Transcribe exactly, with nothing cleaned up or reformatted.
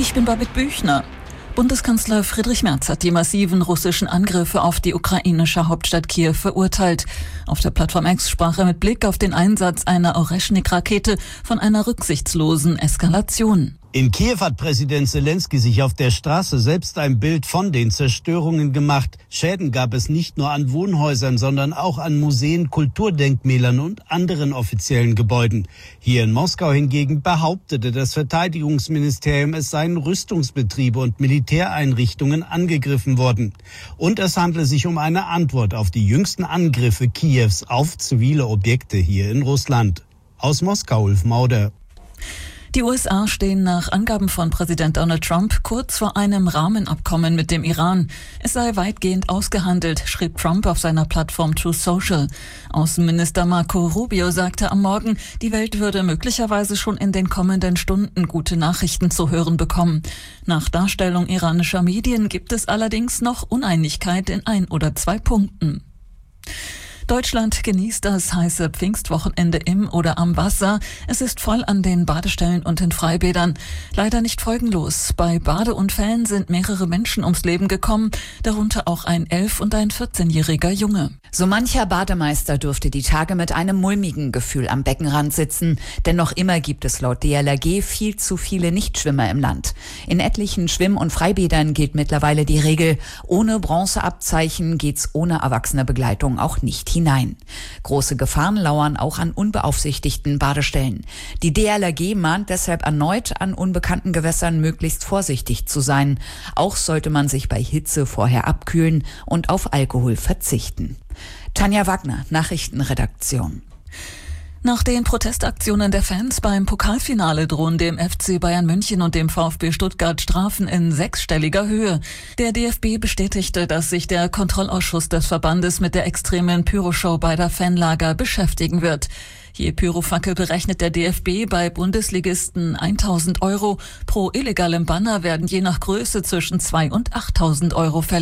Ich bin Babette Büchner. Bundeskanzler Friedrich Merz hat die massiven russischen Angriffe auf die ukrainische Hauptstadt Kiew verurteilt. Auf der Plattform X sprach er mit Blick auf den Einsatz einer Oreschnik-Rakete von einer rücksichtslosen Eskalation. In Kiew hat Präsident Zelensky sich auf der Straße selbst ein Bild von den Zerstörungen gemacht. Schäden gab es nicht nur an Wohnhäusern, sondern auch an Museen, Kulturdenkmälern und anderen offiziellen Gebäuden. Hier in Moskau hingegen behauptete das Verteidigungsministerium, es seien Rüstungsbetriebe und Militäreinrichtungen angegriffen worden. Und es handle sich um eine Antwort auf die jüngsten Angriffe Kiews auf zivile Objekte hier in Russland. Aus Moskau, Ulf Mauder. Die U S A stehen nach Angaben von Präsident Donald Trump kurz vor einem Rahmenabkommen mit dem Iran. Es sei weitgehend ausgehandelt, schrieb Trump auf seiner Plattform Truth Social. Außenminister Marco Rubio sagte am Morgen, die Welt würde möglicherweise schon in den kommenden Stunden gute Nachrichten zu hören bekommen. Nach Darstellung iranischer Medien gibt es allerdings noch Uneinigkeit in ein oder zwei Punkten. Deutschland genießt das heiße Pfingstwochenende im oder am Wasser. Es ist voll an den Badestellen und in Freibädern. Leider nicht folgenlos. Bei Badeunfällen sind mehrere Menschen ums Leben gekommen, darunter auch ein elf- und ein vierzehnjähriger Junge. So mancher Bademeister dürfte die Tage mit einem mulmigen Gefühl am Beckenrand sitzen, denn noch immer gibt es laut D L R G viel zu viele Nichtschwimmer im Land. In etlichen Schwimm- und Freibädern gilt mittlerweile die Regel, ohne Bronzeabzeichen geht's ohne erwachsene Begleitung auch nicht hinein. Große Gefahren lauern auch an unbeaufsichtigten Badestellen. Die D L R G mahnt deshalb erneut, an unbekannten Gewässern möglichst vorsichtig zu sein. Auch sollte man sich bei Hitze vorher abkühlen und auf Alkohol verzichten. Tanja Wagner, Nachrichtenredaktion. Nach den Protestaktionen der Fans beim Pokalfinale drohen dem F C Bayern München und dem VfB Stuttgart Strafen in sechsstelliger Höhe. Der D F B bestätigte, dass sich der Kontrollausschuss des Verbandes mit der extremen Pyroshow beider Fanlager beschäftigen wird. Je Pyrofackel berechnet der D F B bei Bundesligisten eintausend Euro. Pro illegalem Banner werden je nach Größe zwischen zweitausend und achttausend Euro fällig.